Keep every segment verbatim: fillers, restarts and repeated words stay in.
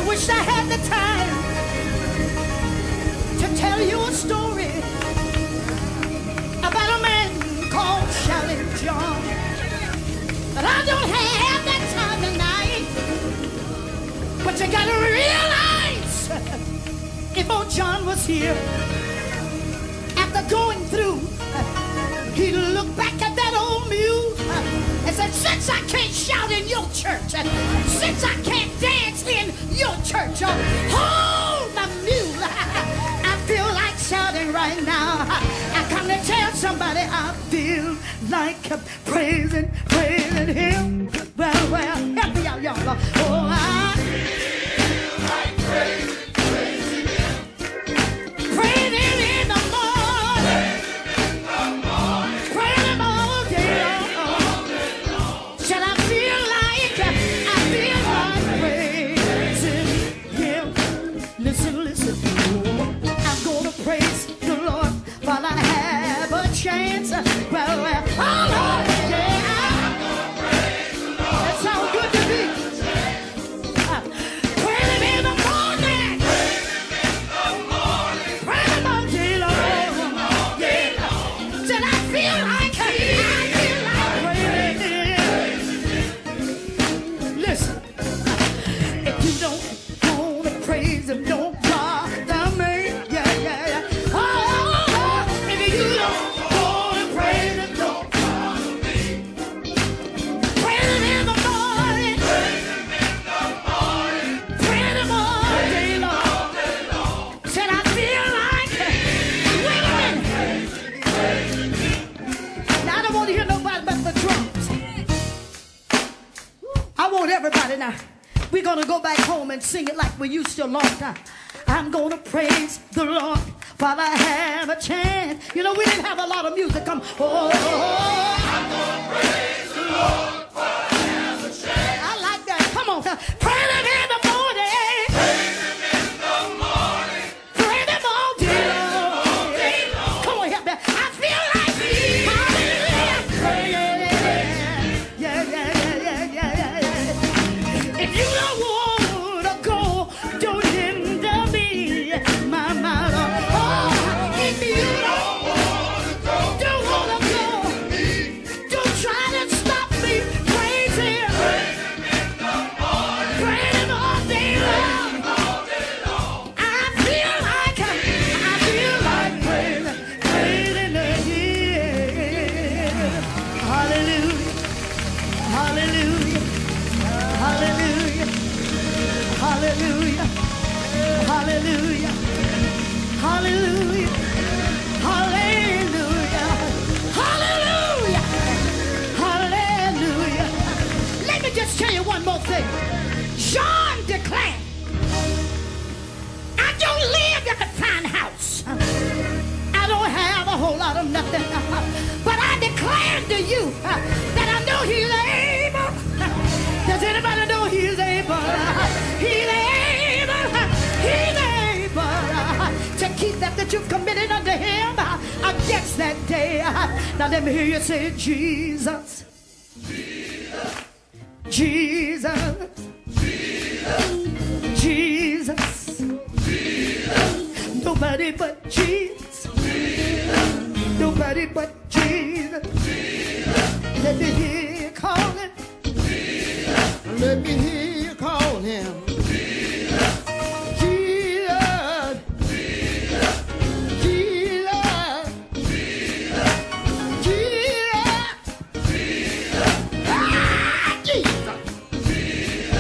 wish I had the time to tell you a story about a man called Shouting John. But I don't have that time tonight. But you gotta realize, if old John was here, after going through, he'd look back at that old mule and said, since I can't shout in your church, since I can't dance in your church, hold my mule, I feel like shouting right now. I come to tell somebody I feel like praising, praising him. Well, well, help me out, y'all. Oh, I feel like praising, praising him. Praising in the morning. Praising in the morning. Praising all day long. Shall I feel like, I feel like praising him. Listen, listen. I'm gonna praise the Lord while I have a chance. Well, well, oh Lord, yeah. I'm gonna praise the Lord. That sounds good to me. Uh, praise him in the morning. Praise him in the morning. Praise him all day long. Yeah. Till I feel like, I feel like praising. Listen, if you don't wanna praise him, don't bother me. Yeah, yeah, yeah. Oh, oh, oh. If you don't wanna praise him, don't bother me. Praise him in the morning. Praise him in the morning. Praise him all day long. Till I feel like, wait a minute. Now I don't want to hear nobody but the drums. I want everybody now. We're going to go back home and sing it like we used to a long time. I'm going to praise the Lord while I have a chance. You know, we didn't have a lot of music. Come, oh, oh, oh. I'm going to praise the Lord while I have a chance. I like that. Come on. Praise him in the morning. Praise him in the morning. Praise him all day long. Come on, help me. I feel like hallelujah. Yeah, yeah, yeah, yeah, yeah, yeah, yeah. If you don't want to go, don't hinder me, my mother. Oh, if you don't want to go, don't want to go, don't try to stop me. Praise him. Praise him in the morning. Praise him all day long. All day long. I feel like, I feel like praising, praising him. Hallelujah. Hallelujah. Hallelujah. Hallelujah. Hallelujah. Hallelujah. Hallelujah. Hallelujah. Hallelujah. Let me just tell you one more thing. John declared, I don't live in a fine house. I don't have a whole lot of nothing. But I declare to you that I know he's able. Does anybody know he's able? He's able. He's able to keep that that you've committed unto him against that day. Now let me hear you say, Jesus. Jesus. Jesus. Jesus. Nobody but Jesus. Nobody but Jesus. Let me hear you calling. Let me hear you call him. Jesus. Jesus. Jesus. Jesus. Ah, Jesus.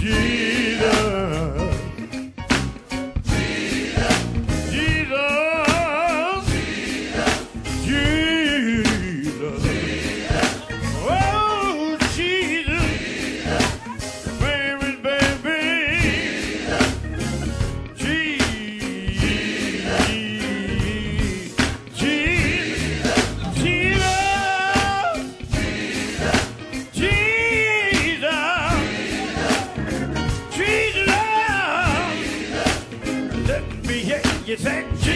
You say